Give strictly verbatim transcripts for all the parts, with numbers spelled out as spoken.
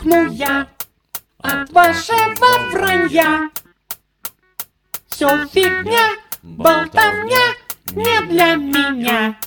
Пухну я от вашего вранья. Все фигня, болтовня не для меня.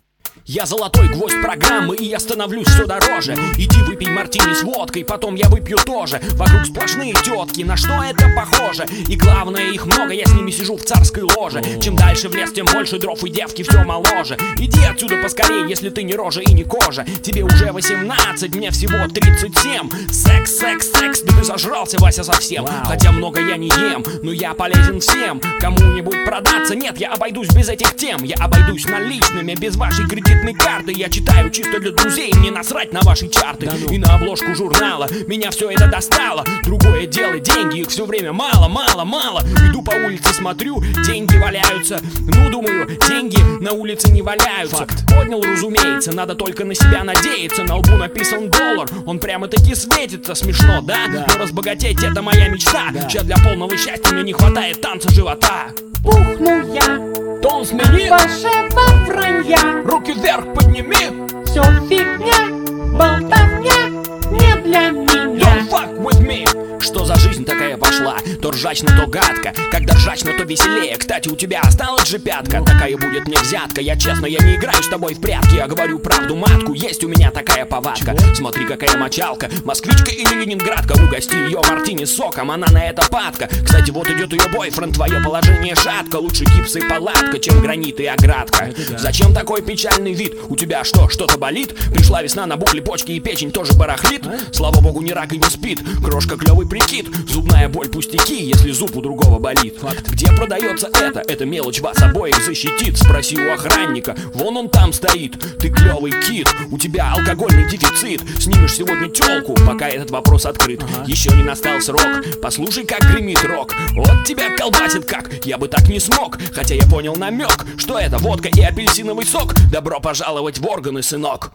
Я золотой гвоздь программы, и я становлюсь все дороже. Иди выпей мартини с водкой, потом я выпью тоже. Вокруг сплошные тетки, на что это похоже? И главное, их много, я с ними сижу в царской ложе. Чем дальше в лес, тем больше дров, и девки все моложе. Иди отсюда поскорее, если ты не рожа и не кожа. Тебе уже восемнадцать, мне всего тридцать семь. Секс, секс, секс, да ты зажрался, Вася, совсем. Wow. Хотя много я не ем, но я полезен всем. Кому-нибудь продаться? Нет, я обойдусь без этих тем. Я обойдусь наличными, без вашей кредитной карты. Я читаю чисто для друзей, мне насрать на ваши чарты. Да ну. И на обложку журнала меня все это достало. Другое дело, деньги, их все время мало, мало, мало. Иду по улице, смотрю, деньги валяются. Ну, думаю, деньги на улице не валяются. Факт. Поднял, разумеется, надо только на себя надеяться. На лбу написан доллар, он прямо-таки светится. Смешно, да? да? Но разбогатеть — это моя мечта. Да. Сейчас для полного счастья мне не хватает танца живота. Пухну я тон смени от вашего вранья. Руки вверх подними. Все фигня, болтовня не для меня. Don't fuck with me. Что за жизнь такая пошла? То ржачно, то гадко. Когда ржачно, то веселее. Кстати, у тебя осталась же пятка. Такая будет мне взятка. Я честно, я не играю с тобой в прятки. Я говорю правду матку, есть у меня такая повадка. Смотри, какая мочалка. Москвичка или ленинградка. Угости ее мартини соком, она на это падка. Кстати, вот идет ее бойфренд. Твое положение шатко. Лучше гипс и палатка, чем гранит и оградка. Зачем такой печальный вид? У тебя что, что-то болит? Пришла весна, на букли, почки и печень тоже барахлит. Слава богу, ни рак и не спит. Крошка клевый прикид. Зубная боль пустяки, если зуб у другого болит. Факт. Где продается это? Эта мелочь вас обоих защитит. Спроси у охранника, вон он там стоит. Ты клевый кит, у тебя алкогольный дефицит. Снимешь сегодня тёлку, пока этот вопрос открыт. Ага. Еще не настал срок, послушай, как гремит рок. Вот тебя колбасит как, я бы так не смог. Хотя я понял намек, что это водка и апельсиновый сок. Добро пожаловать в органы, сынок.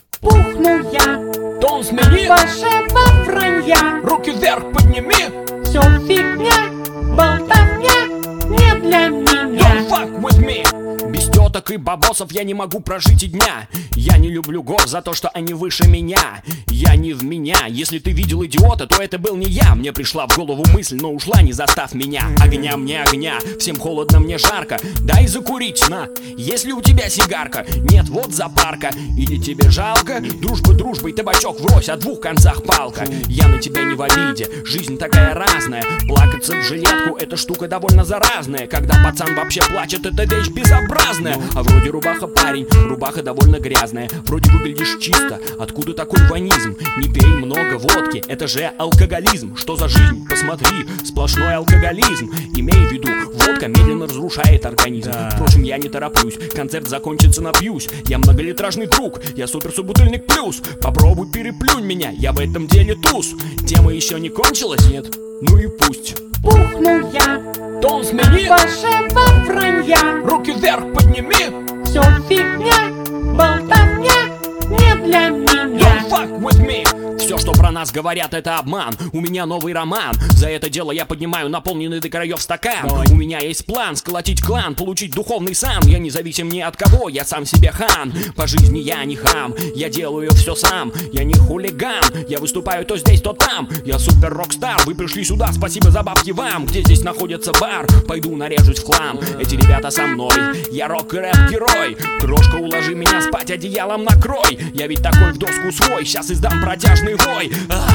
Пухну я тон смени от вашего вранья. Руки вверх подними. Все фигня, болтовня не для меня. Don't fuck with me. Без теток и бабосов я не могу прожить и дня. Я не люблю гор за то, что они выше меня. Я не в меня. Если ты видел идиота, то это был не я. Мне пришла в голову мысль, но ушла, не застав меня. Огня мне огня, всем холодно, мне жарко. Дай закурить, на. Если у тебя сигарка, нет, вот запарка. Или тебе жалко? Дружба дружбой, табачок врозь, о двух концах палка. Я на тебя не в обиде, жизнь такая разная. Плакаться в жилетку, эта штука довольно заразная. Когда пацан вообще плачет, это вещь безобразная. А вроде рубаха парень, рубаха довольно грязная. Вроде выглядишь чисто, откуда такой ванизм? Не пей много водки, это же алкоголизм. Что за жизнь? Посмотри, сплошной алкоголизм. Имей в виду, водка медленно разрушает организм. Да. Впрочем, я не тороплюсь, концерт закончится, напьюсь. Я многолитражный друг, я супер-собутыльник плюс. Попробуй переплюнь меня, я в этом деле туз. Тема еще не кончилась? Нет? Ну и пусть. Пухну я тон смени от вашего вранья. Руки вверх подними. Все фигня, болтовня не для меня. Don't fuck with me. Все, что про нас говорят, это обман. У меня новый роман. За это дело я поднимаю наполненный до краев стакан. Давай. У меня есть план сколотить клан, получить духовный сан. Я не зависим ни от кого, я сам себе хан. По жизни я не хам, я делаю все сам. Я не хулиган, я выступаю то здесь, то там. Я супер рок-стар, вы пришли сюда, спасибо за бабки вам. Где здесь находится бар? Пойду нарежусь в хлам. Эти ребята со мной, я рок и рэп-герой. Крошка, уложи меня спать, одеялом накрой. Я ведь такой в доску свой, сейчас издам протяжный вой.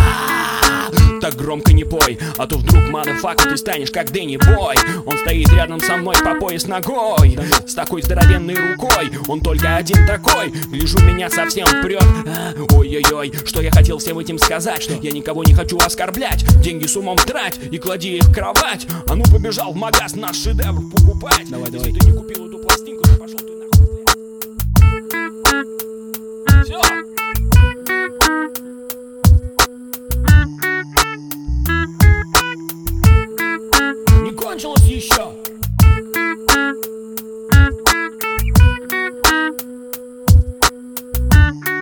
А-а-а, так громко не пой, а то вдруг, мадафака, ты станешь как Дэнни Бой. Он стоит рядом со мной по пояс ногой, с такой здоровенной рукой. Он только один такой, гляжу, меня совсем прет. А, ой-ой-ой, что я хотел всем этим сказать? Что я никого не хочу оскорблять. Деньги с умом трать и клади их в кровать. А ну побежал в магаз наш шедевр покупать. Давай, давай. Если ты не купил эту